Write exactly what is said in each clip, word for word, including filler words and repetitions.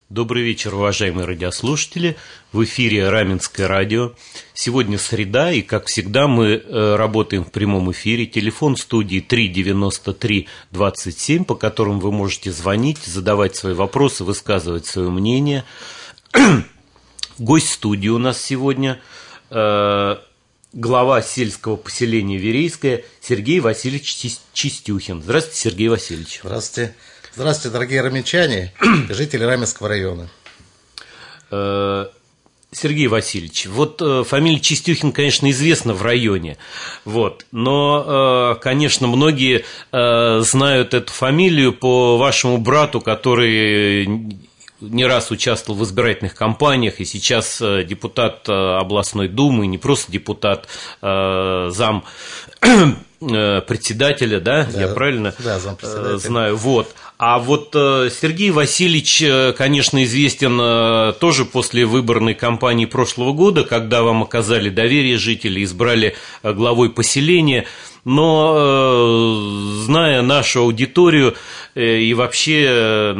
Добрый вечер, уважаемые радиослушатели. В эфире Раменское радио. Сегодня среда, и, как всегда, мы работаем в прямом эфире. Телефон студии три девяносто три двадцать семь, по которому вы можете звонить, задавать свои вопросы, высказывать свое мнение. Гость студии у нас сегодня э, глава сельского поселения Верейское Сергей Васильевич Чистюхин. Здравствуйте, Сергей Васильевич. Здравствуйте. Здравствуйте, дорогие раменчане, жители Раменского района. Сергей Васильевич, вот фамилия Чистюхин, конечно, известна в районе, вот, но, конечно, многие знают эту фамилию по вашему брату, который не раз участвовал в избирательных кампаниях, и сейчас депутат областной думы, не просто депутат, зам председателя, да, да, я правильно да, знаю, вот. А вот Сергей Васильевич, конечно, известен тоже после выборной кампании прошлого года, когда вам оказали доверие жители, избрали главой поселения. Но, зная нашу аудиторию и вообще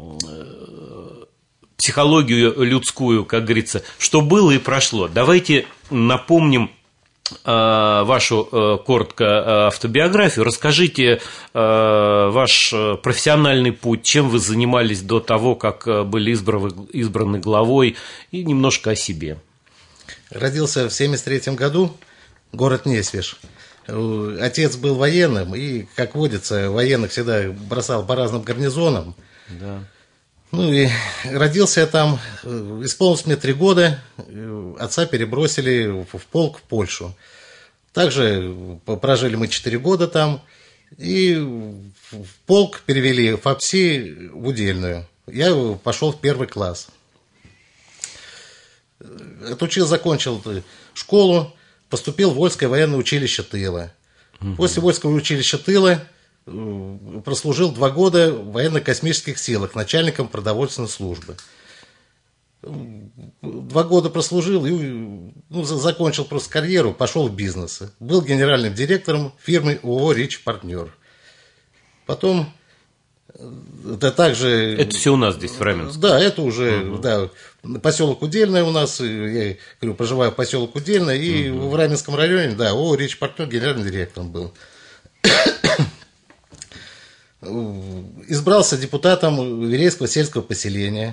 психологию людскую, как говорится, что было и прошло, давайте напомним вашу коротко автобиографию. Расскажите ваш профессиональный путь, чем вы занимались до того, как были избраны, избраны главой, и немножко о себе. Родился в семьдесят третьем году, город Несвеж. Отец был военным, и, как водится, военных всегда бросал по разным гарнизонам. Да. Ну и родился я там, исполнилось мне три года, отца перебросили в полк в Польшу. Также прожили мы четыре года там, и в полк перевели в ФАПСИ в Удельную. Я пошел в первый класс. Отучил, закончил школу, поступил в Вольское военное училище тыла. Угу. После Вольского училища тыла прослужил два года в военно-космических силах начальником продовольственной службы. Два года прослужил и ну, закончил просто карьеру, пошел в бизнес. Был генеральным директором фирмы ООО «Рич Партнер». Потом это также... Это все у нас здесь в Раменском? Да, это уже угу. да, поселок Удельное у нас. Я говорю, проживаю в поселок Удельное. И угу. в Раменском районе, да, ООО «Рич Партнер» генеральным директором был. Избрался депутатом Верейского сельского поселения.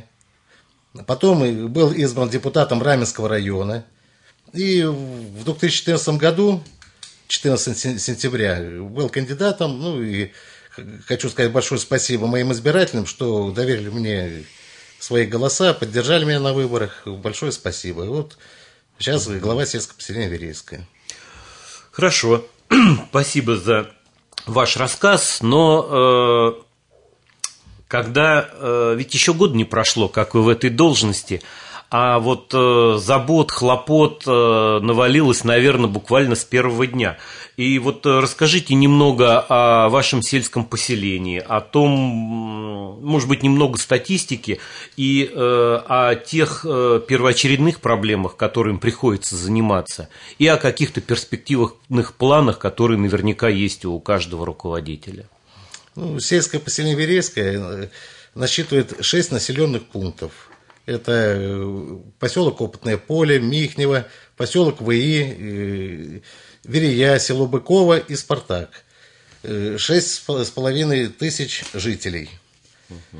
Потом был избран депутатом Раменского района. И в две тысячи четырнадцатом году, четырнадцатого сентября, был кандидатом. Ну и хочу сказать большое спасибо моим избирателям, что доверили мне свои голоса, поддержали меня на выборах. Большое спасибо. И вот сейчас глава сельского поселения Верейское. Хорошо. Спасибо за ваш рассказ, но э, когда, э, ведь еще год не прошло, как вы в этой должности, а вот э, забот, хлопот э, навалилось, наверное, буквально с первого дня. И вот э, расскажите немного о вашем сельском поселении, о том, может быть, немного статистики и э, о тех э, первоочередных проблемах, которым приходится заниматься, и о каких-то перспективных планах, которые наверняка есть у каждого руководителя. Ну, сельское поселение Верейское насчитывает шесть населенных пунктов. Это поселок Опытное поле, Михнево, поселок ВИ, Верея, село Быково и Спартак. Шесть с половиной тысяч жителей. Угу.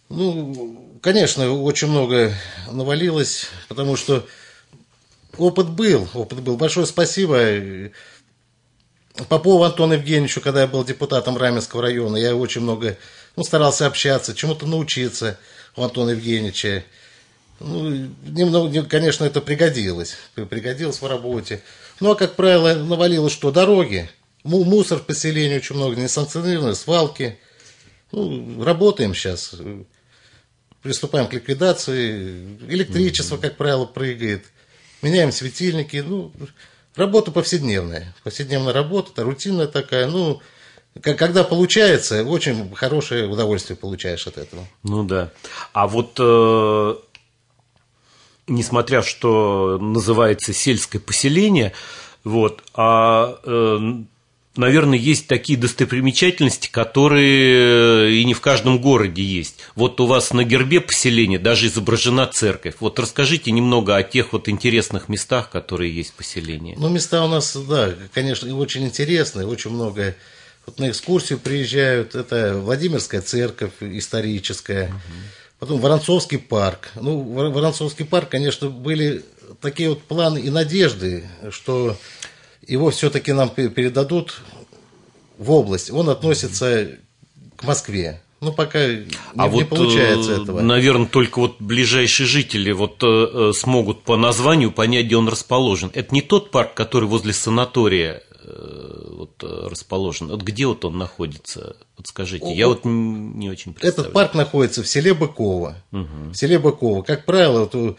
Ну, конечно, очень много навалилось, потому что опыт был, опыт был. Большое спасибо Попову Антону Евгеньевичу, когда я был депутатом Раменского района. Я очень много ну, старался общаться, чему-то научиться у Антона Евгеньевича. Ну, немного, конечно, это пригодилось. Пригодилось в работе. Ну, а, как правило, навалилось что? Дороги. Мусор в поселении очень много, несанкционированные, свалки. Ну, работаем сейчас. Приступаем к ликвидации. Электричество, как правило, прыгает. Меняем светильники. Ну, работа повседневная. Повседневная работа, это рутинная такая. Ну, когда получается, очень хорошее удовольствие получаешь от этого. Ну, да. А вот... Э... несмотря что называется сельское поселение, вот, а э, наверное, есть такие достопримечательности, которые и не в каждом городе есть. Вот у вас на гербе поселения даже изображена церковь. Вот расскажите немного о тех вот интересных местах, которые есть в поселении. Ну, места у нас, да, конечно, очень интересные, очень много. Вот на экскурсию приезжают. Это Владимирская церковь историческая. Угу. Потом Воронцовский парк. Ну, Воронцовский парк, конечно, были такие вот планы и надежды, что его все-таки нам передадут в область. Он относится к Москве. Ну, пока не, а не вот, получается этого. Наверное, только вот ближайшие жители вот, э, смогут по названию понять, где он расположен. Это не тот парк, который возле санатория э, вот, расположен. Вот где вот он находится? Вот скажите, О, я вот не очень представляю. Этот парк находится в селе Быково. Угу. В селе Быково. Как правило, вот,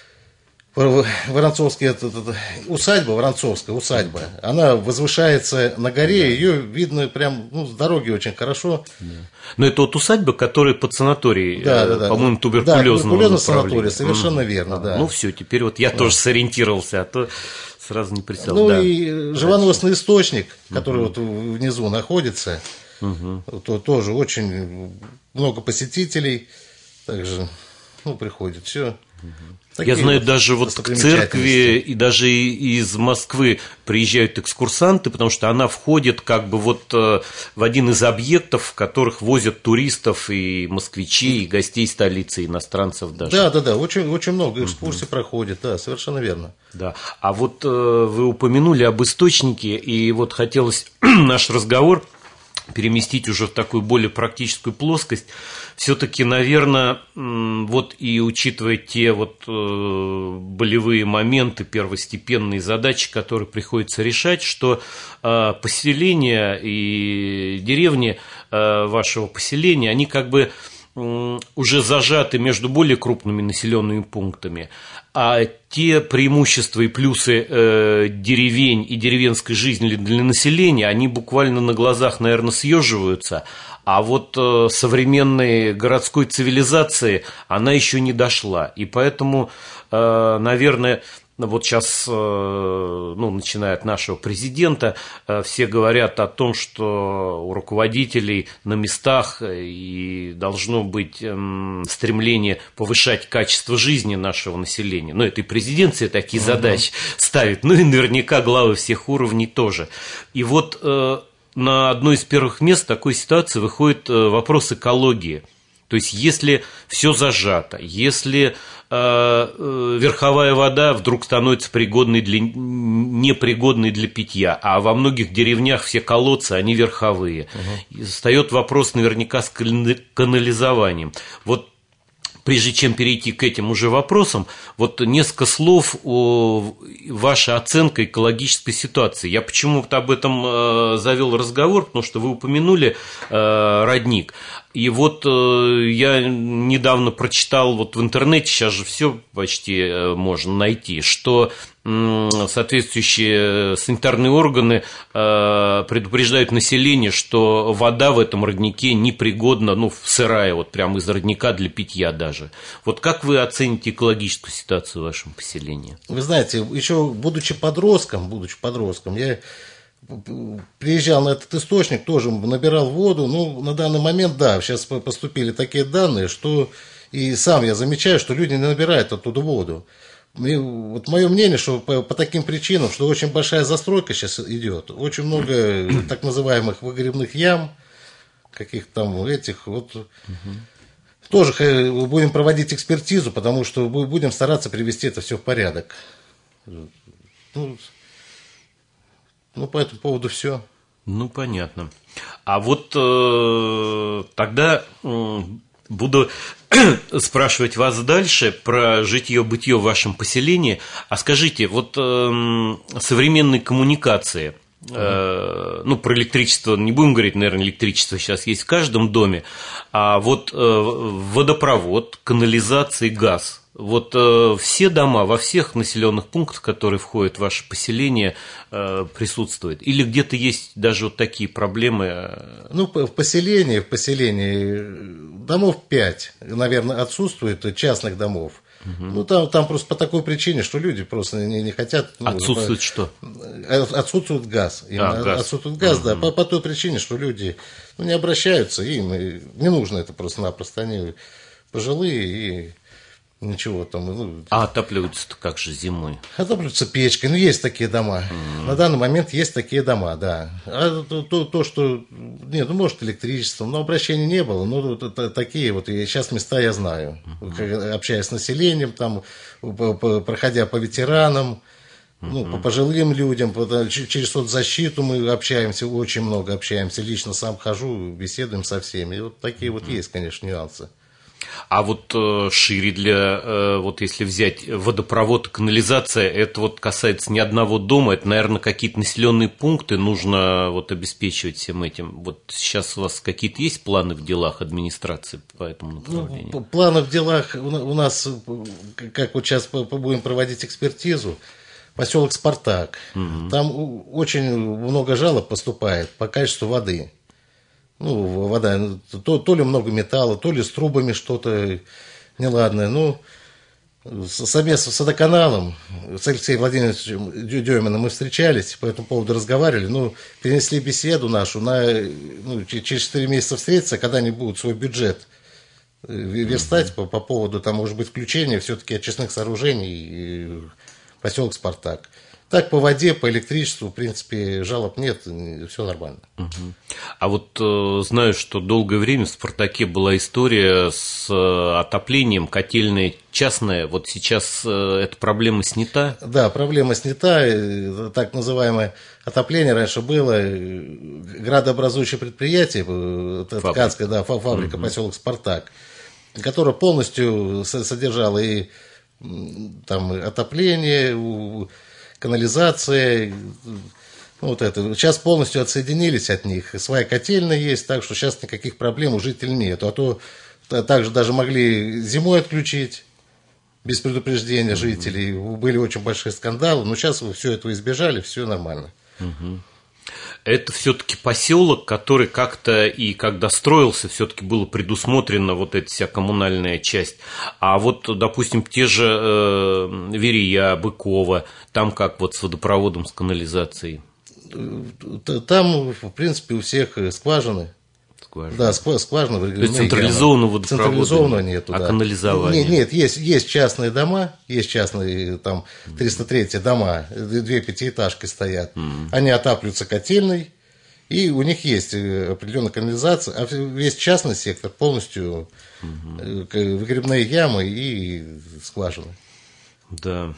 Воронцовская это, это, усадьба, Воронцовская усадьба, она возвышается на горе, ее видно прям ну, с дороги очень хорошо. Да. Но это вот усадьба, которая под санаторией, да, да, да. по-моему, туберкулезного да, туберкулезный санаторий, совершенно mm. верно, да. Ну все, теперь вот я да. тоже сориентировался, а то сразу не прицел. Ну да. и живоносный источник, который uh-huh. вот внизу находится, uh-huh. то тоже очень много посетителей, также ну, приходит все. Такие Я знаю, вот даже вот к церкви и даже из Москвы приезжают экскурсанты, потому что она входит как бы вот в один из объектов, в которых возят туристов и москвичей, и гостей столицы, и иностранцев даже. Да, да, да, очень, очень много экскурсий uh-huh. проходит, да, совершенно верно. Да. А вот вы упомянули об источнике, и вот хотелось наш разговор переместить уже в такую более практическую плоскость. Все-таки, наверное, вот и учитывая те вот болевые моменты, первостепенные задачи, которые приходится решать, что поселения и деревни вашего поселения, они как бы уже зажаты между более крупными населенными пунктами, а те преимущества и плюсы э, деревень и деревенской жизни для населения, они буквально на глазах, наверное, съеживаются, а вот э, современной городской цивилизации она еще не дошла, и поэтому, э, наверное, вот сейчас, ну, начиная от нашего президента, все говорят о том, что у руководителей на местах и должно быть стремление повышать качество жизни нашего населения. Ну, это и президент себе такие uh-huh. задачи ставит, ну и наверняка главы всех уровней тоже. И вот на одно из первых мест такой ситуации выходит вопрос экологии. То есть, если все зажато, если э, верховая вода вдруг становится пригодной для, непригодной для питья, а во многих деревнях все колодцы, они верховые, угу. встает вопрос наверняка с канализованием. Вот прежде чем перейти к этим уже вопросам, вот несколько слов о вашей оценке экологической ситуации. Я почему-то об этом э, завел разговор, потому что вы упомянули э, родник. И вот э, я недавно прочитал вот в интернете, сейчас же все почти э, можно найти, что э, соответствующие санитарные органы э, предупреждают население, что вода в этом роднике непригодна, ну, сырая, вот прямо из родника для питья даже. Вот как вы оцените экологическую ситуацию в вашем поселении? Вы знаете, еще будучи подростком, будучи подростком, я приезжал на этот источник, тоже набирал воду. Ну, на данный момент, да, сейчас поступили такие данные, что и сам я замечаю, что люди не набирают оттуда воду. И вот мое мнение, что по, по таким причинам, что очень большая застройка сейчас идет, очень много так называемых выгребных ям, каких-то там этих, вот. Угу. Тоже будем проводить экспертизу, потому что будем стараться привести это все в порядок. Ну, Ну, по этому поводу все. Ну, понятно. А вот э, тогда э, буду спрашивать вас дальше про житье-бытие в вашем поселении. А скажите, вот э, современные коммуникации, э, ну, про электричество не будем говорить, наверное, электричество сейчас есть в каждом доме, а вот э, водопровод, канализация и газ. Вот э, все дома во всех населенных пунктах, которые входят в ваше поселение, э, присутствуют? Или где-то есть даже вот такие проблемы? Ну, в поселении, в поселении домов пять, наверное, отсутствует, частных домов. Угу. Ну, там, там просто по такой причине, что люди просто не, не хотят... Ну, отсутствует по, что? Отсутствует газ. А, газ. Отсутствует газ, угу. да, по, по той причине, что люди ну, не обращаются, им не нужно это просто-напросто. Они пожилые и... Ничего там. Ну, а отапливаются-то как же зимой? Отапливаются печкой. Ну, есть такие дома. Mm-hmm. На данный момент есть такие дома, да. А то, то, то что... Нет, ну, может, электричеством, но обращений не было. Ну, такие вот. И сейчас места я знаю. Mm-hmm. Общаясь с населением, там, проходя по ветеранам, mm-hmm. ну, по пожилым людям, через соцзащиту мы общаемся, очень много общаемся. Лично сам хожу, беседуем со всеми. И вот такие mm-hmm. вот есть, конечно, нюансы. А вот э, шире для, э, вот если взять водопровод и канализация, это вот касается не одного дома, это, наверное, какие-то населенные пункты нужно вот обеспечивать всем этим. Вот сейчас у вас какие-то есть планы в делах администрации по этому направлению? Ну, планы в делах у нас, как вот сейчас будем проводить экспертизу, поселок Спартак. Угу. Там очень много жалоб поступает по качеству воды. Ну, вода, то, то ли много металла, то ли с трубами что-то неладное. Ну, совместно с водоканалом, с Алексеем Владимировичем Дюминым мы встречались, по этому поводу разговаривали. Ну, перенесли беседу нашу на ну, через четыре месяца встретиться, когда они будут свой бюджет верстать mm-hmm. по, по поводу, там, может быть, включения все-таки очистных сооружений поселок Спартак. Так, по воде, по электричеству, в принципе, жалоб нет, все нормально. Угу. А вот э, знаю, что долгое время в «Спартаке» была история с э, отоплением, котельная частная. Вот сейчас э, эта проблема снята? Да, проблема снята. Так называемое отопление раньше было. Градообразующее предприятие, ткацкая да, фабрика, угу. поселок Спартак, которая полностью содержала и там, отопление, канализация, ну, вот это. Сейчас полностью отсоединились от них. Своя котельная есть, так что сейчас никаких проблем у жителей нет. А то также даже могли зимой отключить без предупреждения жителей. Были очень большие скандалы, но сейчас вы все этого избежали, все нормально. Угу. Это все-таки поселок, который как-то и когда строился, все-таки было предусмотрено вот эта вся коммунальная часть. А вот, допустим, те же э, Верея, Быкова, там как вот с водопроводом, с канализацией? Там, в принципе, у всех скважины. Скважина. Да, скважина. То есть централизованного водопровода централизованного нету, а да. канализования? Нет, нет есть, есть частные дома, есть частные, там, триста третьи дома, две пятиэтажки стоят. Mm. Они отапливаются котельной, и у них есть определенная канализация, а весь частный сектор полностью mm-hmm. выгребные ямы и скважины. Да.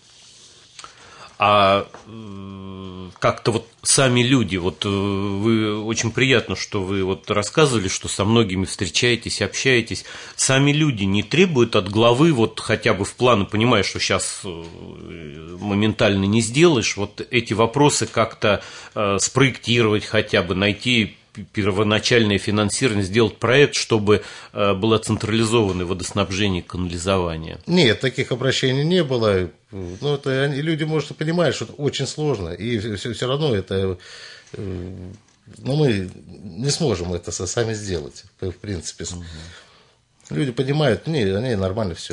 А как-то вот сами люди, вот вы очень приятно, что вы вот рассказывали, что со многими встречаетесь, общаетесь. Сами люди не требуют от главы, вот хотя бы в планы, понимая, что сейчас моментально не сделаешь, вот эти вопросы как-то спроектировать хотя бы, найти первоначальное финансирование, сделать проект, чтобы было централизованное водоснабжение и канализование? Нет, таких обращений не было. Ну, это люди, может, понимают, что это очень сложно, и все, все равно это, ну, мы не сможем это сами сделать, в принципе. Угу. Люди понимают, не, они нормально все.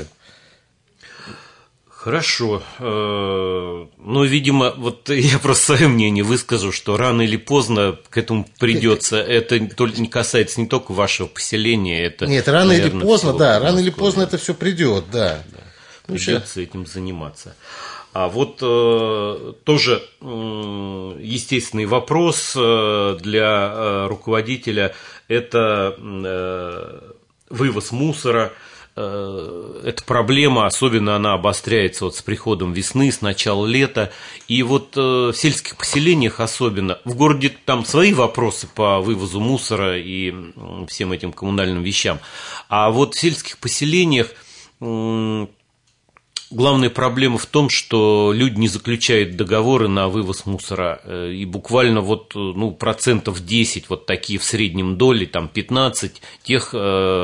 Хорошо. Ну, видимо, вот я просто свое мнение выскажу, что рано или поздно к этому придется. Это не касается не только вашего поселения. Это, нет, рано наверное, или поздно, да, рано или поздно это все придет, да. да. Придется этим заниматься. А вот э, тоже э, естественный вопрос э, для э, руководителя – это э, вывоз мусора. Эта проблема, особенно она обостряется вот с приходом весны, с начала лета. И вот в сельских поселениях особенно, в городе там свои вопросы по вывозу мусора и всем этим коммунальным вещам. А вот в сельских поселениях главная проблема в том, что люди не заключают договоры на вывоз мусора, и буквально вот, ну, процентов десять, вот такие в среднем доли, там пятнадцать, тех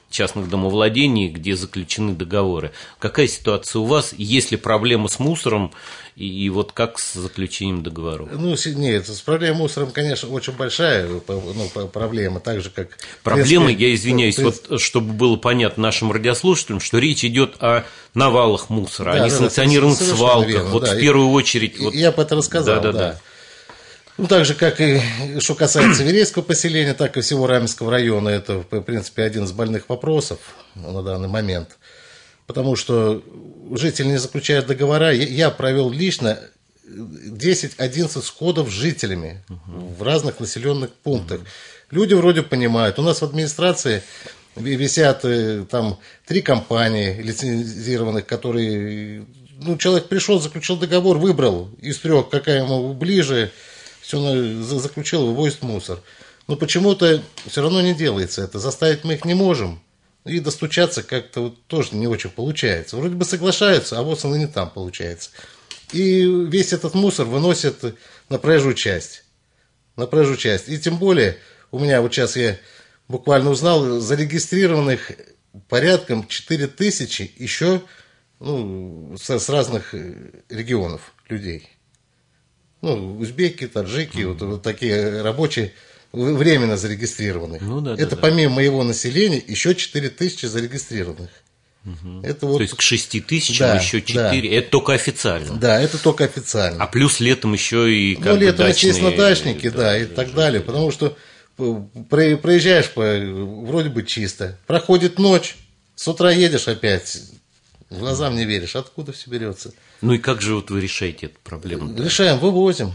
частных домовладений, где заключены договоры. Какая ситуация у вас? Есть ли проблема с мусором? И, и вот как с заключением договоров? Ну, нет, с проблемой мусором, конечно, очень большая ну, проблема, так же, как... Проблема, принципе, я извиняюсь, принципе... вот чтобы было понятно нашим радиослушателям, что речь идет о навалах мусора, да, о несанкционированных да, свалках. верно, вот да. в первую очередь... Вот... Я об этом рассказал, да. да. да. Ну, так же, как и что касается Верейского поселения, так и всего Раменского района, это, в принципе, один из больных вопросов на данный момент. Потому что жители не заключают договора. Я провел лично десять-одиннадцать сходов с жителями uh-huh. в разных населенных пунктах. Uh-huh. Люди вроде понимают. У нас в администрации висят там три компании лицензированных, которые... Ну, человек пришел, заключил договор, выбрал из трех, какая ему ближе... Все заключил, вывозит мусор. Но почему-то все равно не делается это. Заставить мы их не можем. И достучаться как-то вот тоже не очень получается. Вроде бы соглашаются, а вот он и не там получается. И весь этот мусор выносят на проезжую часть. На проезжую часть. И тем более, у меня вот сейчас я буквально узнал, зарегистрированных порядком четыре тысячи еще ну, с, с разных регионов людей. Ну, узбеки, таджики, mm-hmm. вот, вот такие рабочие, временно зарегистрированных. Ну, да, это да, помимо да. моего населения еще четыре тысячи зарегистрированных. Угу. Это вот... То есть к шести тысячам да, еще четыре, да. это только официально. Да, это только официально. А плюс летом еще и как ну, бы летом, дачные... естественно, дачники, да, да и так далее. Потому что проезжаешь по, вроде бы чисто, проходит ночь, с утра едешь опять, глазам не веришь, откуда все берется. Ну и как же вот вы решаете эту проблему? Решаем, вывозим.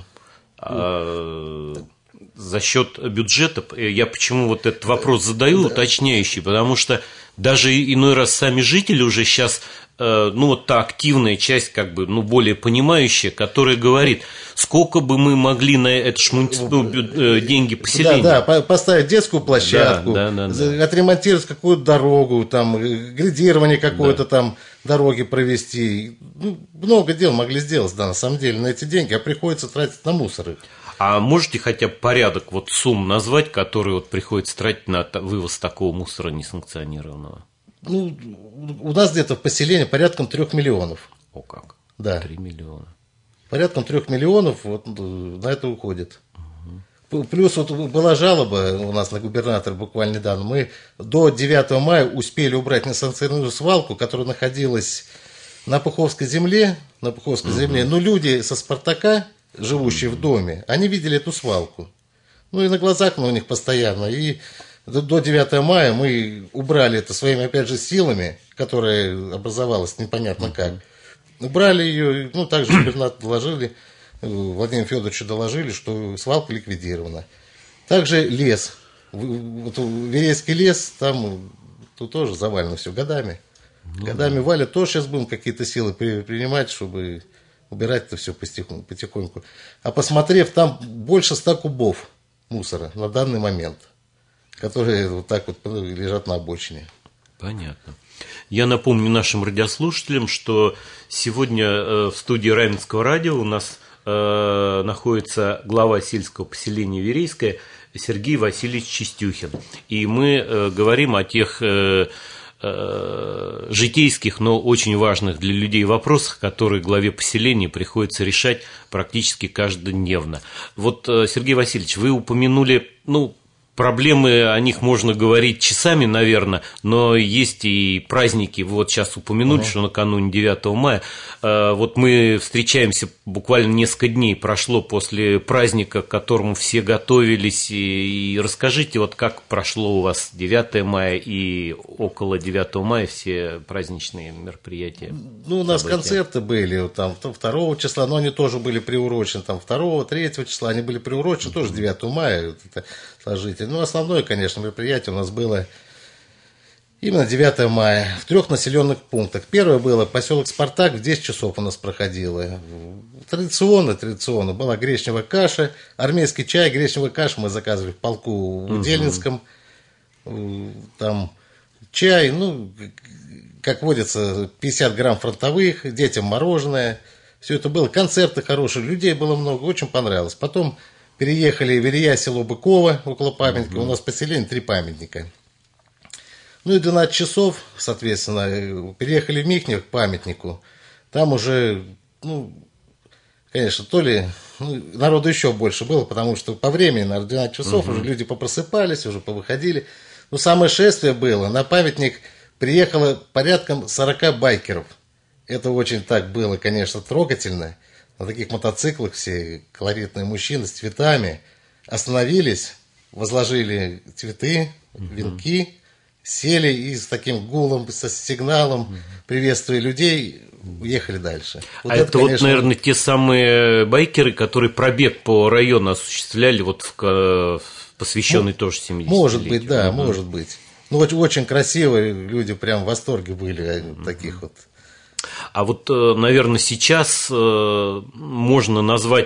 А, за счет бюджета, я почему вот этот вопрос задаю, да. уточняющий, потому что даже иной раз сами жители уже сейчас, ну вот та активная часть, как бы, ну более понимающая, которая говорит, сколько бы мы могли на это шмунти... деньги поселения. Да, да, поставить детскую площадку, да, да, да, да. отремонтировать какую-то дорогу, там, градирование какое-то да. там дороги провести. Ну, много дел могли сделать, да, на самом деле, на эти деньги, а приходится тратить на мусор. А можете хотя бы порядок вот сумм назвать, которые вот приходится тратить на вывоз такого мусора несанкционированного? Ну, у нас где-то в поселении порядком трех миллионов. О как? Да. Три миллиона. Порядком трех миллионов вот на это уходит. Угу. Плюс вот была жалоба у нас на губернатора буквально недавно. Мы до девятого мая успели убрать несанкционированную свалку, которая находилась на Пуховской земле. На Пуховской угу. земле. Но люди со Спартака, живущие угу. в доме, они видели эту свалку. Ну и на глазах ну, у них постоянно. И до девятого мая мы убрали это своими, опять же, силами, которая образовалась непонятно как. Убрали ее, ну, также губернатор доложили, Владимиру Федоровичу доложили, что свалка ликвидирована. Также лес. Вот Верейский лес, там тут тоже завалено все годами. Ну, годами да. валят. Тоже сейчас будем какие-то силы принимать, чтобы убирать это все потихоньку. А посмотрев, там больше ста кубов мусора на данный момент, которые вот так вот лежат на обочине. Понятно. Я напомню нашим радиослушателям, что сегодня в студии Раменского радио у нас находится глава сельского поселения Верейское Сергей Васильевич Чистюхин. И мы говорим о тех житейских, но очень важных для людей вопросах, которые главе поселения приходится решать практически каждодневно. Вот, Сергей Васильевич, вы упомянули, ну, проблемы, о них можно говорить часами, наверное, но есть и праздники. Вы вот сейчас упомянули, uh-huh. что накануне девятого мая. Вот мы встречаемся, буквально несколько дней прошло после праздника, к которому все готовились. И расскажите, вот как прошло у вас девятое мая и около девятого мая все праздничные мероприятия? Ну, у нас события. Концерты были там второго числа, но они тоже были приурочены. Там второго, третьего числа они были приурочены, uh-huh. тоже девятого мая. Это сложите. Ну, основное, конечно, мероприятие у нас было именно девятого мая в трех населенных пунктах. Первое было поселок Спартак, в десять часов у нас проходило. Традиционно, традиционно была гречневая каша, армейский чай, гречневая каша мы заказывали в полку в Удельнинском. Там чай, ну, как водится, пятьдесят грамм фронтовых, детям мороженое. Все это было. Концерты хорошие, людей было много, очень понравилось. Потом переехали в Верея, село Быково, около памятника. Uh-huh. У нас поселение три памятника. Ну и двенадцать часов, соответственно, переехали в Михнев к памятнику. Там уже, ну, конечно, то ли ну, народу еще больше было, потому что по времени, наверное, двенадцать часов угу. уже люди попросыпались, уже повыходили. Но самое шествие было, на памятник приехало порядком сорок байкеров. Это очень так было, конечно, трогательно. На таких мотоциклах все колоритные мужчины с цветами остановились, возложили цветы, венки, сели и с таким гулом, со сигналом, приветствуя людей, уехали дальше. Вот а это, это конечно... вот, наверное, те самые байкеры, которые пробег по району осуществляли, вот в, посвященный ну, тоже семидесятилетию. Может быть, да, угу. может быть. Ну, очень, очень красивые люди, прям в восторге были угу. таких вот. А вот, наверное, сейчас можно назвать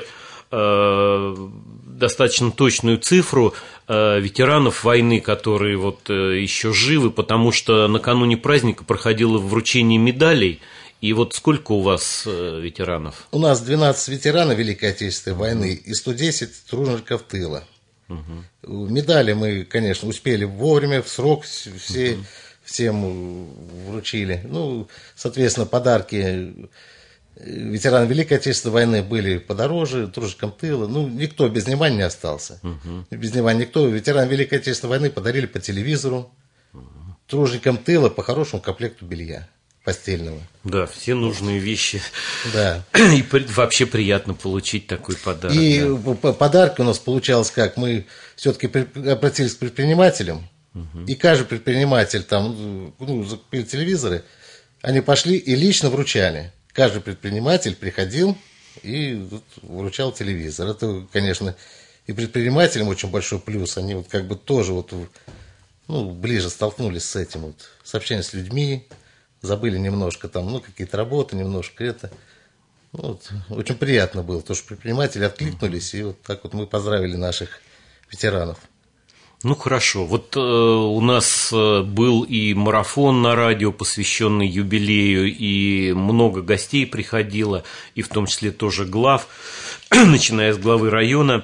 достаточно точную цифру ветеранов войны, которые вот еще живы, потому что накануне праздника проходило вручение медалей. И вот сколько у вас ветеранов? У нас двенадцать ветеранов Великой Отечественной войны и сто десять тружеников тыла. Угу. Медали мы, конечно, успели вовремя, в срок все, угу. всем вручили. Ну, соответственно, подарки ветеранам Великой Отечественной войны были подороже, труженикам тыла. Ну, никто без внимания не остался. Угу. Без внимания никто. Ветеранам Великой Отечественной войны подарили по телевизору. Угу. Труженикам тыла по хорошему комплекту белья постельного. Да, все нужные вещи. Да. И вообще приятно получить такой подарок. И да. подарки у нас получалось как? Мы все-таки обратились к предпринимателям, угу. и каждый предприниматель там, ну, закупили телевизоры, они пошли и лично вручали. Каждый предприниматель приходил и вручал телевизор. Это, конечно, и предпринимателям очень большой плюс. Они вот как бы тоже вот, ну, ближе столкнулись с этим, вот, с общением с людьми, забыли немножко там, ну, какие-то работы, немножко это. Ну, вот, очень приятно было, то, что предприниматели откликнулись, и вот так вот мы поздравили наших ветеранов. Ну, хорошо. Вот э, у нас был и марафон на радио, посвященный юбилею, и много гостей приходило, и в том числе тоже глав, начиная с главы района.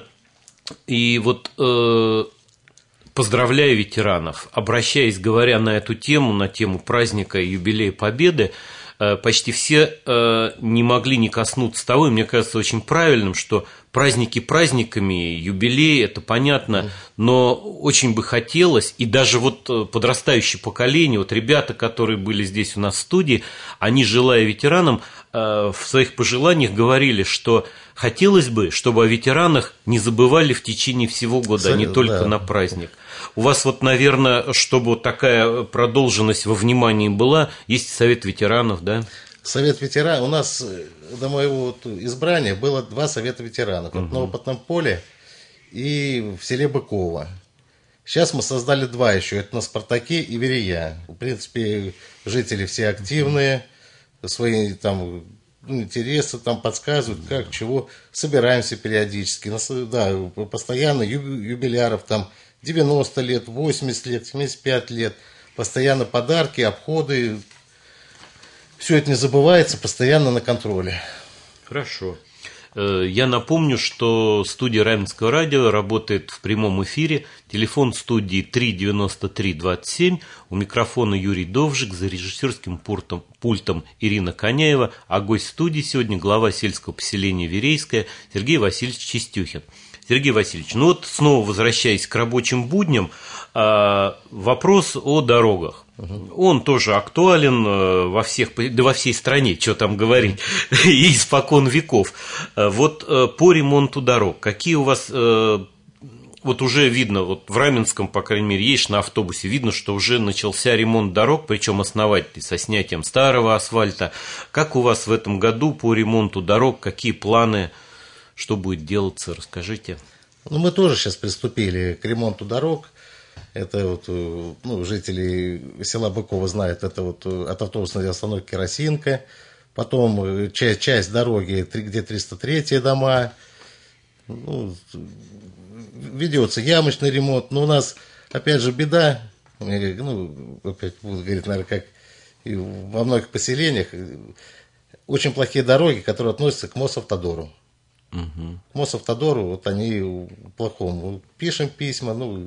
И вот э, поздравляю ветеранов, обращаясь, говоря на эту тему, на тему праздника юбилея Победы, э, почти все э, не могли не коснуться того, и мне кажется очень правильным, что праздники праздниками, юбилей, это понятно, но очень бы хотелось, и даже вот подрастающее поколение, вот ребята, которые были здесь у нас в студии, они, желая ветеранам, в своих пожеланиях говорили, что хотелось бы, чтобы о ветеранах не забывали в течение всего года, а не только да. на праздник. У вас вот, наверное, чтобы вот такая продолженность во внимании была, есть совет ветеранов, да? Совет ветеранов. У нас до моего вот избрания было два совета ветеранов. Угу. В Новопотном поле и в селе Быково. Сейчас мы создали два еще. Это на Спартаке и Верея. В принципе, жители все активные, свои там ну, интересы там подсказывают, как, чего. Собираемся периодически. Да, постоянно юбиляров там девяносто лет, восемьдесят лет, семьдесят пять лет. Постоянно подарки, обходы. Все это не забывается, постоянно на контроле. Хорошо. Я напомню, что студия Раменского радио работает в прямом эфире. Телефон студии три девяносто три двадцать семь. У микрофона Юрий Довжик, за режиссерским пультом, пультом Ирина Коняева. А гость студии сегодня глава сельского поселения Верейское Сергей Васильевич Чистюхин. Сергей Васильевич, ну вот снова возвращаясь к рабочим будням, вопрос о дорогах. Он тоже актуален во всех, да во всей стране, что там говорить, и испокон веков. Вот по ремонту дорог, какие у вас, вот уже видно, вот в Раменском, по крайней мере, едешь на автобусе, видно, что уже начался ремонт дорог, причем основательный, со снятием старого асфальта. Как у вас в этом году по ремонту дорог, какие планы, что будет делаться, расскажите. Ну, мы тоже сейчас приступили к ремонту дорог. Это вот, ну, жители села Быково знают, это вот от автобусной остановки Керосинка, потом часть, часть дороги, где триста третьи дома, ну, ведется ямочный ремонт, но у нас, опять же, беда, ну, опять буду говорить, наверное, как и во многих поселениях, очень плохие дороги, которые относятся к Мосавтодору. Угу. К Мосавтодору, вот они в плохом. Пишем письма, ну,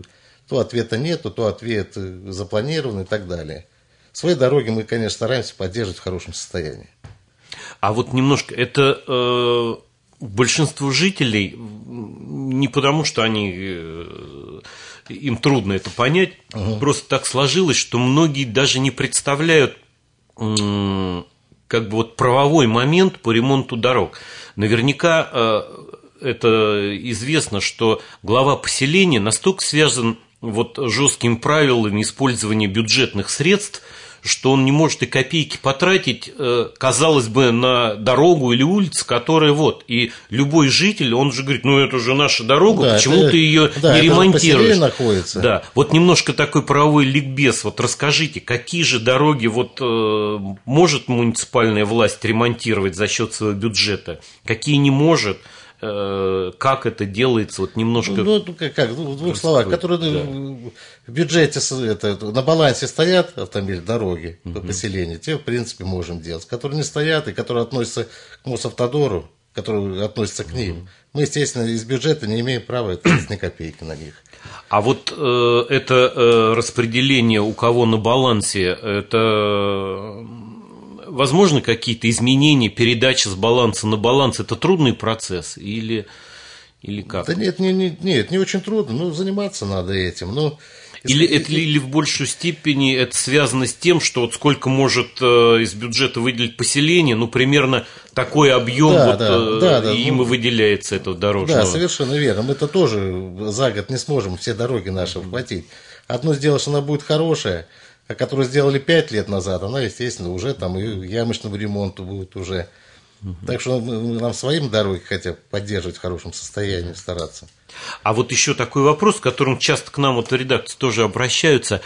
то ответа нету, то ответ запланирован и так далее. Свои дороги мы, конечно, стараемся поддерживать в хорошем состоянии. А вот немножко, это э, большинство жителей, не потому что они, э, им трудно это понять, угу. Просто так сложилось, что многие даже не представляют э, как бы вот правовой момент по ремонту дорог. Наверняка э, это известно, что глава поселения настолько связан вот жесткими правилами использования бюджетных средств, что он не может и копейки потратить, казалось бы, на дорогу или улицу, которая вот. И любой житель, он же говорит, ну это же наша дорога, да, почему это, ты ее да, не ремонтируешь? Находится. Да, вот немножко такой правовой ликбез. Вот расскажите, какие же дороги вот может муниципальная власть ремонтировать за счет своего бюджета, какие не может? Как это делается, вот немножко. Ну, как, как в двух словах, которые да. в бюджете это, на балансе стоят автомобили, дороги угу. по поселению, те, в принципе, можем делать. Которые не стоят и которые относятся к Мосавтодору, которые относятся к ним, угу. мы, естественно, из бюджета не имеем права тратить ни копейки на них. А вот э, это э, распределение у кого на балансе, это возможно какие-то изменения, передача с баланса на баланс, это трудный процесс или, или как? Да нет, не, не, нет, не очень трудно, ну, заниматься надо этим. Ну, или, если... это, или в большей степени это связано с тем, что вот сколько может э, из бюджета выделить поселение, ну, примерно такой объем да, вот, да, э, да, да, им ну, и выделяется этого дорожного. Да, совершенно верно. Мы-то тоже за год не сможем все дороги наши охватить. Одно сделать, что она будет хорошая, а которую сделали пять лет назад, она, естественно, уже там и ямочному ремонту будет уже. Угу. Так что нам своим дороги хотя бы поддерживать в хорошем состоянии, стараться. А вот еще такой вопрос, к которому часто к нам вот в редакции тоже обращаются.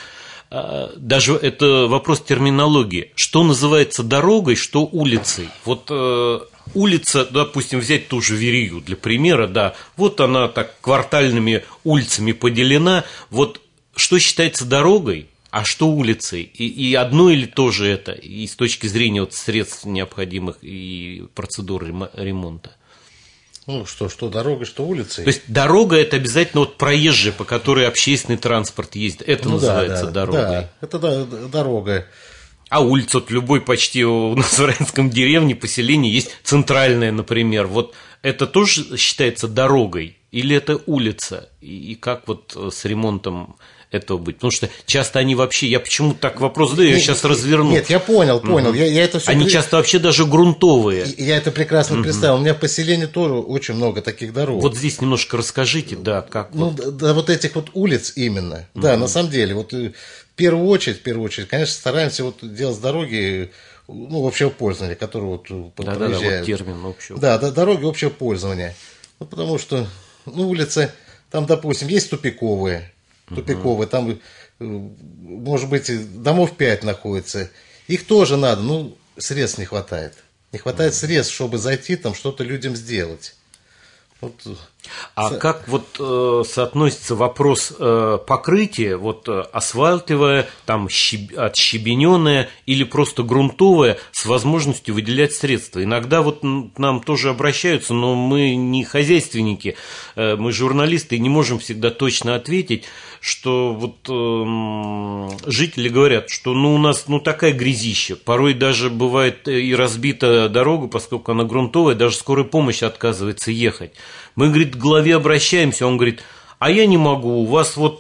Даже это вопрос терминологии. Что называется дорогой, что улицей? Вот э, улица, допустим, взять ту же Верию для примера, да, вот она так квартальными улицами поделена. Вот что считается дорогой? А что улицей? И, и одно или то же это, и с точки зрения вот средств необходимых и процедур ремонта? Ну, что, что дорога, что улицей. То есть дорога – это обязательно вот проезжая, по которой общественный транспорт ездит. Это ну, называется да, да, дорогой. Да, это да, дорога. А улица, вот любой почти у нас в Раинском деревне, поселении есть центральная, например. Вот это тоже считается дорогой? Или это улица? И, и как вот с ремонтом этого быть? Потому что часто они вообще, я почему так вопрос задаю, я сейчас разверну. Нет, я понял, понял. Угу. Я, я это все они при... часто вообще даже грунтовые. Я это прекрасно угу. представил. У меня в поселении тоже очень много таких дорог. Вот здесь немножко расскажите, да, как. Ну, вот... да, вот этих вот улиц именно. Угу. Да, на самом деле, вот в первую очередь, в первую очередь, конечно, стараемся вот делать дороги, ну, общего пользования, которые вот да, проезжают. Да, да, вот термин общего. Да, да, дороги общего пользования. Ну, потому что, ну, улицы, там, допустим, есть тупиковые, тупиковые, угу. там, может быть, домов пять находится. Их тоже надо, ну, средств не хватает. Не хватает средств, чтобы зайти, там, что-то людям сделать. Вот. А как вот э, соотносится вопрос э, покрытия, вот э, асфальтовое, там щеб... отщебененное или просто грунтовое с возможностью выделять средства? Иногда вот к нам тоже обращаются, но мы не хозяйственники, э, мы журналисты и не можем всегда точно ответить, что вот э, жители говорят, что ну у нас ну такая грязища, порой даже бывает и разбита дорога, поскольку она грунтовая, даже скорая помощь отказывается ехать. Мы, говорит, к главе обращаемся, он говорит, а я не могу, у вас вот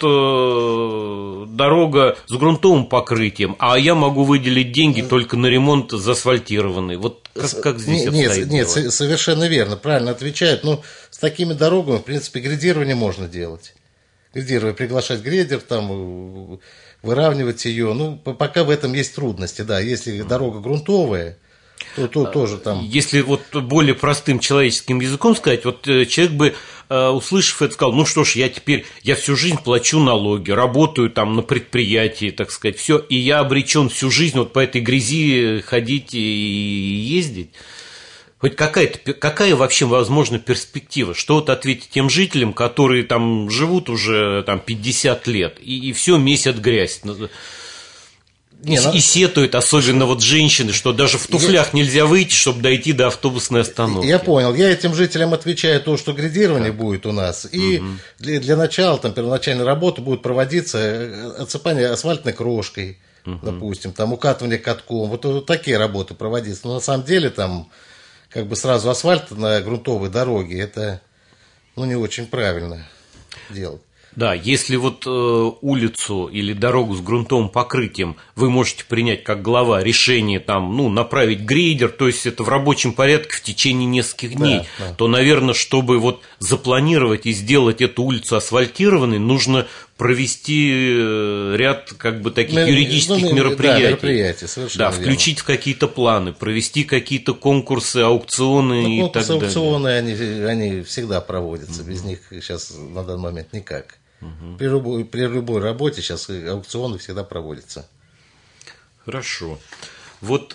э, дорога с грунтовым покрытием, а я могу выделить деньги только на ремонт заасфальтированный. Вот как, как здесь нет, обстоит нет, дело? Нет, совершенно верно, правильно отвечает. Но с такими дорогами, в принципе, грейдирование можно делать. Грейдирование, приглашать грейдер, там, выравнивать ее. Ну, пока в этом есть трудности, да. Если дорога грунтовая, то, то тоже там. Если вот более простым человеческим языком сказать, вот человек бы, услышав это, сказал, ну что ж, я теперь, я всю жизнь плачу налоги, работаю там на предприятии, так сказать, все, и я обречен всю жизнь вот по этой грязи ходить и ездить. Хоть какая-то, какая вообще возможна перспектива? Что вот ответить тем жителям, которые там живут уже там, пятьдесят лет, и, и все месят грязь? Не, и, на... и сетуют, особенно вот женщины, что даже в туфлях я... нельзя выйти, чтобы дойти до автобусной остановки. Я понял. Я этим жителям отвечаю то, что градирование так. будет у нас. И угу. для, для начала, там, первоначальной работы будет проводиться отсыпание асфальтной крошкой, угу. допустим, там, укатывание катком. Вот, вот такие работы проводиться. Но на самом деле там как бы сразу асфальт на грунтовой дороге, это ну, не очень правильно делать. Да, если вот э, улицу или дорогу с грунтовым покрытием вы можете принять как глава решение там, ну, направить грейдер, то есть это в рабочем порядке в течение нескольких дней, да, да. то, наверное, чтобы вот запланировать и сделать эту улицу асфальтированной, нужно провести ряд как бы таких ну, юридических ну, мероприятий, да, мероприятия да, включить в какие-то планы, провести какие-то конкурсы, аукционы ну, и так далее. Аукционы, они, они всегда проводятся, mm-hmm. без них сейчас на данный момент никак. Mm-hmm. При, любой, при любой работе сейчас аукционы всегда проводятся. Хорошо. Вот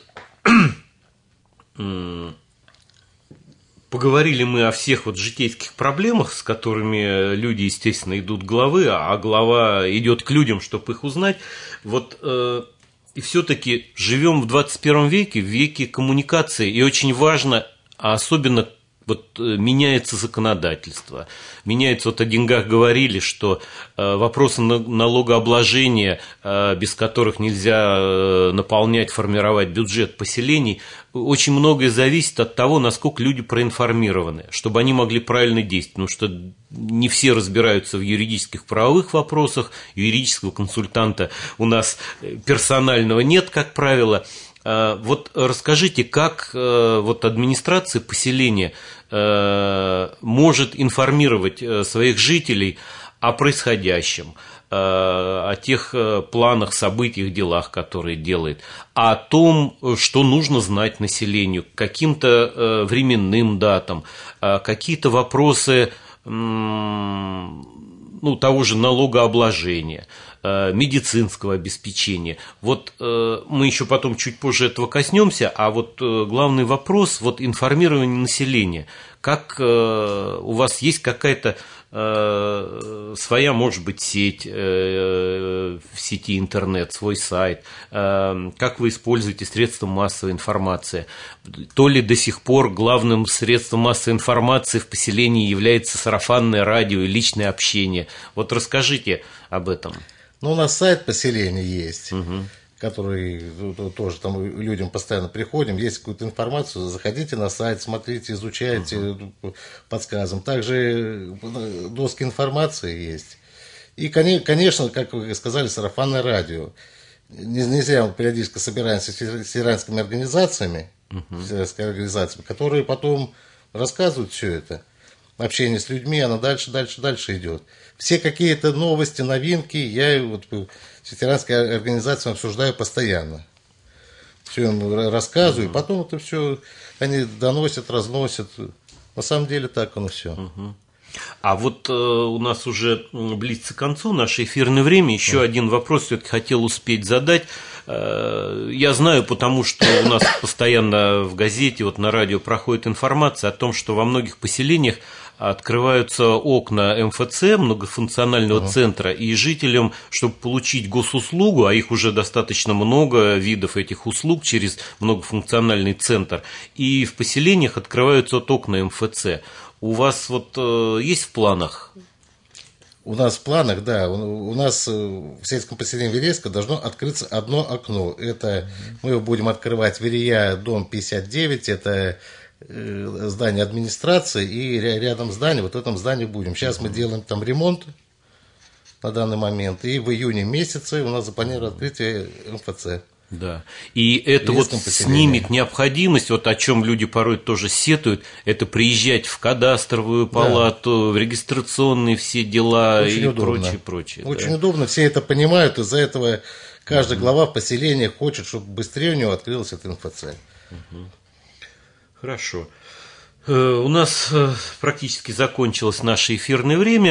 поговорили мы о всех вот житейских проблемах, с которыми люди, естественно, идут к главе, а глава идет к людям, чтобы их узнать. Вот э, и все-таки живем в двадцать первом веке, в веке коммуникации, и очень важно, а особенно вот меняется законодательство. Меняется, вот о деньгах говорили, что вопросы налогообложения, без которых нельзя наполнять, формировать бюджет поселений, очень многое зависит от того, насколько люди проинформированы, чтобы они могли правильно действовать. Потому что не все разбираются в юридических правовых вопросах, юридического консультанта у нас персонального нет, как правило. Вот расскажите, как вот администрация поселения может информировать своих жителей о происходящем, о тех планах, событиях, делах, которые делает, о том, что нужно знать населению, к каким-то временным датам, какие-то вопросы ну, того же налогообложения, медицинского обеспечения. Вот э, мы еще потом чуть позже этого коснемся, а вот э, главный вопрос, вот информирование населения. Как э, у вас есть какая-то э, своя, может быть, сеть, э, в сети интернет, свой сайт, э, как вы используете средства массовой информации? То ли до сих пор главным средством массовой информации в поселении является сарафанное радио и личное общение? Вот расскажите об этом. Ну, у нас сайт поселения есть, угу. который тоже там людям постоянно приходим, есть какую-то информацию, заходите на сайт, смотрите, изучайте, угу. подсказываем. Также доски информации есть. И, конечно, как вы сказали, сарафанное радио. Не зря мы периодически собираемся с ветеранскими организациями, угу. организациями, которые потом рассказывают все это. Общение с людьми, оно дальше, дальше, дальше идет. Все какие-то новости, новинки я вот с ветеранской организацией обсуждаю постоянно. Все им рассказываю, uh-huh. потом это все они доносят, разносят. На самом деле так оно все. Uh-huh. А вот э, у нас уже близится к концу наше эфирное время. Еще uh-huh. один вопрос все-таки хотел успеть задать. Я знаю, потому что у нас постоянно в газете, вот на радио проходит информация о том, что во многих поселениях открываются окна эм эф цэ, многофункционального uh-huh. центра, и жителям, чтобы получить госуслугу, а их уже достаточно много видов этих услуг через многофункциональный центр, и в поселениях открываются вот окна эм эф цэ. У вас вот э, есть в планах? У нас в планах, да, у нас в сельском поселении Верейска должно открыться одно окно. Это мы его будем открывать Верея, дом пятьдесят девять, это здание администрации, и рядом здание, вот в этом здании будем. Сейчас мы делаем там ремонт на данный момент, и в июне месяце у нас запланировано открытие эм эф цэ. Да, и это вот снимет необходимость, вот о чем люди порой тоже сетуют, это приезжать в кадастровую палату, да. в регистрационные все дела очень и удобно. прочее, прочее. Очень да. удобно, все это понимают, из-за этого каждая глава в поселении хочет, чтобы быстрее у него открылось это эм эф цэ. Хорошо. У нас практически закончилось наше эфирное время.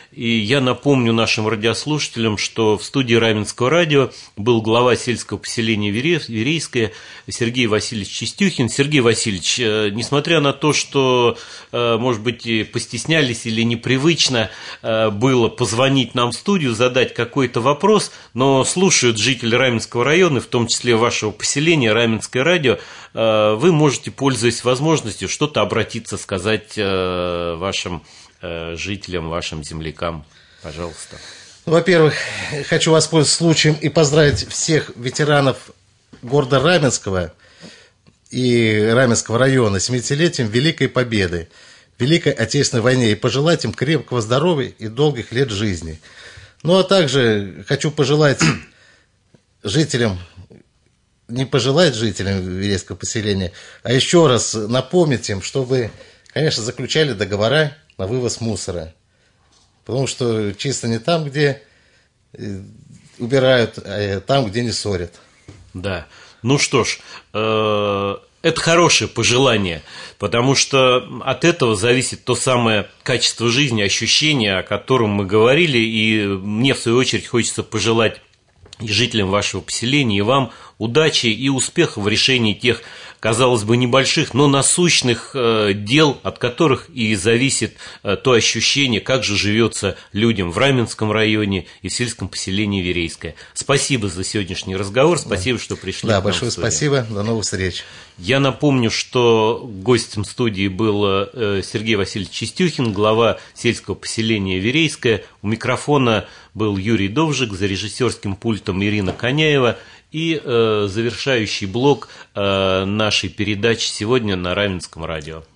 И я напомню нашим радиослушателям, что в студии Раменского радио был глава сельского поселения Верейское Сергей Васильевич Чистюхин. Сергей Васильевич, несмотря на то, что, может быть, постеснялись или непривычно было позвонить нам в студию, задать какой-то вопрос, но слушают жители Раменского района, в том числе вашего поселения, Раменское радио, вы можете, пользуясь возможностью, что-то обратиться, сказать вашим жителям, вашим землякам. Пожалуйста. Во-первых, хочу воспользоваться случаем и поздравить всех ветеранов города Раменского и Раменского района с семидесятилетием Великой Победы, Великой Отечественной войне, и пожелать им крепкого здоровья и долгих лет жизни. Ну, а также хочу пожелать жителям, не пожелать жителям Верейского поселения, а еще раз напомнить им, чтобы, конечно, заключали договора на вывоз мусора. Потому что чисто не там, где убирают, а там, где не ссорят. Да. Ну что ж, это хорошее пожелание, потому что от этого зависит то самое качество жизни, ощущение, о котором мы говорили. И мне, в свою очередь, хочется пожелать и жителям вашего поселения, и вам удачи и успехов в решении тех, казалось бы, небольших, но насущных дел, от которых и зависит то ощущение, как же живется людям в Раменском районе и в сельском поселении Верейское. Спасибо за сегодняшний разговор, спасибо, да. что пришли. Да, большое спасибо, до новых встреч. Я напомню, что гостем студии был Сергей Васильевич Чистюхин, глава сельского поселения Верейское. У микрофона был Юрий Довжик, за режиссерским пультом Ирина Коняева. И э, завершающий блок э, нашей передачи сегодня на Раменском радио.